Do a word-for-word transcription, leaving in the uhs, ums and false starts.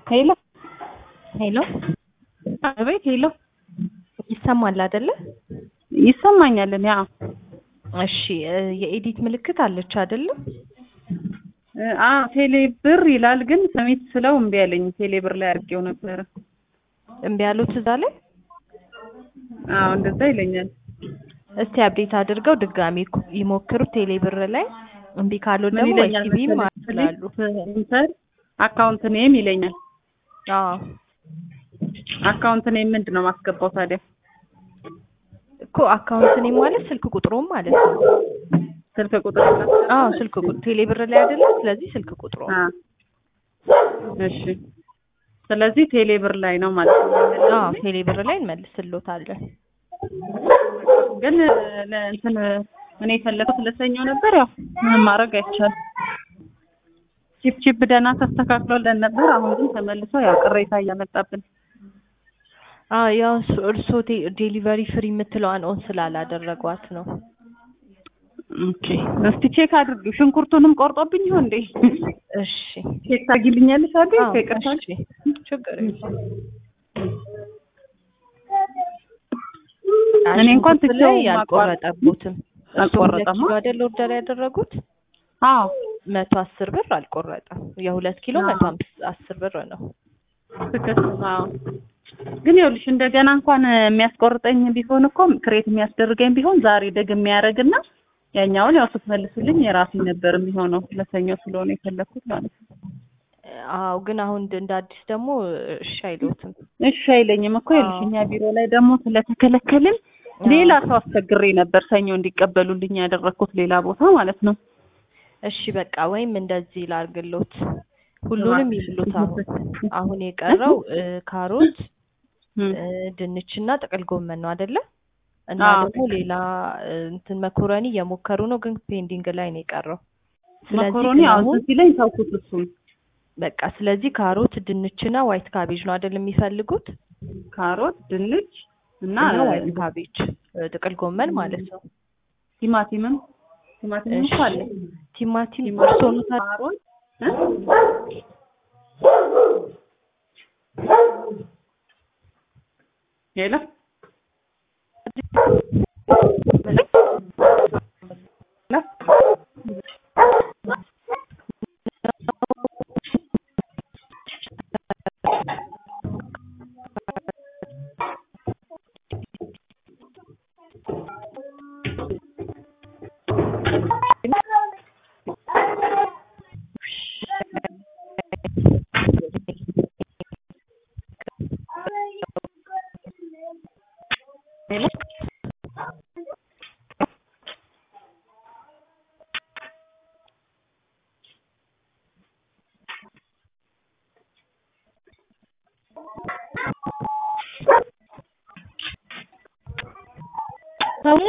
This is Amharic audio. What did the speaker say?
ሄሎ ሄሎ አቤት። ሄሎ ይሰማል አይደለ? ይሰማኛል። ያ እሺ የኤዲት ምልክት አለች አይደለ? አ ቴሌ ብር ይላል ግን ሰሚት ስለው እምቢ አለኝ። ቴሌ ብር ላይ አድርጌው ነበር። እምቢ ያሉት እዛ ላይ? አዎ እንደዛ ይለኛል። እስቲ አፕዴት አድርገው ድጋሚ ይሞክሩ ቴሌ ብር ላይ። እምቢ ካለው ምን ደግሞ ይለኛል ኤቲቪ መሰለኝ? ይላሉ። ኢንተር አካውንት ኔም ይለኛል። አዎ አካውንት ኔም ምንድነው ማስገባው ታዲያ? እኮ አካውንት ኔም ማለት ስልክ ቁጥሩም ማለት ነው። ስልክ ቁጥር አዎ ስልክ ቁጥር ቴሌ ብር ላይ አይደለ? ስለዚህ ስልክ ቁጥሩ። አ እሺ ስለዚህ ቴሌ ብር ላይ ነው ማለት ነው። አዎ ቴሌ ብር ላይ እንመልስልዎታለን። ግን ለእንትን እኔ የፈለኩት ለሰኞ ነበር። ያው ምንም ማድረግ አይቻልም። ቺፕ ቺፕ ደህና ተስተካክሎልን ነበር። አሁን ግን ተመልሶ ያው ቅሬታ እያመጣብን። አዎ ያው እርሶ ዴሊቨሪ ፍሪ የምትለዋን ኦን ስላላደረጓት ነው። ኦኬ እስቲ ቼክ አድርጊው። ሽንኩርቱንም ቆርጦብኝ ይሆን እንዴ? እሺ ቼክ ታጊልኛለሽ አይደል? አዎ ከቅርታ እሺ ችግር የለም። እኔ እንኳን ትቼው ያልቆረጠቦትም አልቆረጠም አይደል ኦርደር ያደረጉት? አዎ መቶ አስር ብር አልቆረጠም። የሁለት ኪሎ መቶ አስር ብር ነው። ትክክል። አዎ ግን ይኸውልሽ እንደገና እንኳን የሚያስቆርጠኝ ቢሆን እኮ ክሬት የሚያስደርገኝ ቢሆን ዛሬ ደግሜ ያደርግና ያኛውን ያው ስትመልሱልኝ የራሴ ነበር የሚሆነው። ለሰኞ ስለሆነ የፈለኩት ማለት ነው። አዎ ግን አሁን እንደ አዲስ ደግሞ እሺ አይሉትም። እሺ አይለኝም እኮ ይኸውልሽ እኛ ቢሮ ላይ ደግሞ ስለተከለከልን ሌላ ሰው አስቸግሬ ነበር ሰኞ እንዲቀበሉልኝ ያደረኩት ሌላ ቦታ ማለት ነው። እሺ በቃ ወይም እንደዚህ ላርግሎት ሁሉንም ይብሉት። አሁን አሁን የቀረው ካሮት፣ ድንችና ጥቅል ጎመን ነው አይደለ? እና ደግሞ ሌላ እንትን መኮረኒ እየሞከሩ ነው ግን ፔንዲንግ ላይ ነው የቀረው። መኮረኒ አሁን ሲለኝ ታውቁት እሱን በቃ ስለዚህ ካሮት፣ ድንችና ዋይት ካቤጅ ነው አይደል የሚፈልጉት? ካሮት፣ ድንች እና ዋይት ካቤጅ ጥቅል ጎመን ማለት ነው። ቲማቲምም ቲማቲምም እኮ አለ። ቲማቲም እርሶ ነው ካሮት ሄሎ ሰው